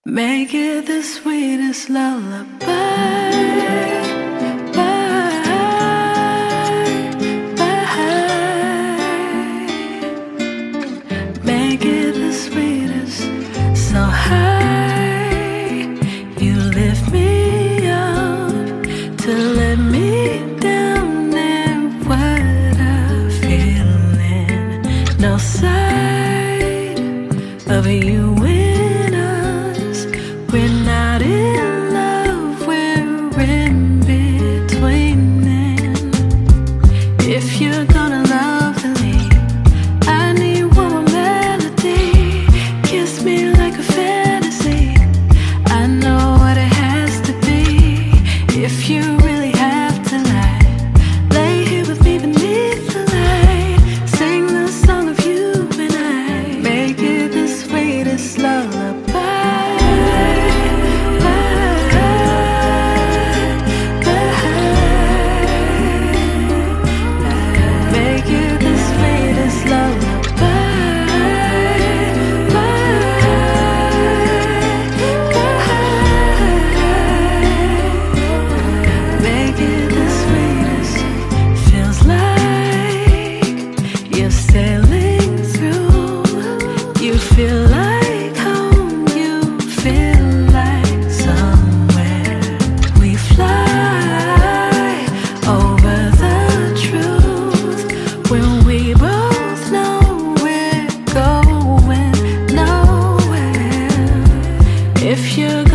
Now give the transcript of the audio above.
Make it the sweetest lullaby. Make it the sweetest, so high. You lift me up to let me down, and what a feeling. No sight of you in us. We're not in love, we're in between. And if you're gonna love the lead, I need one more melody. Kiss me like a fantasy. I know what it has to be. If you really have to lie, lay here with me beneath the light. Sing the song of you and I. Make it the sweetest lullaby. Make it the sweetest lullaby. Make it the sweetest. Feels like you're sailing through. You feel like home. You feel like somewhere. We fly over the truth when we both know we're going nowhere. If you're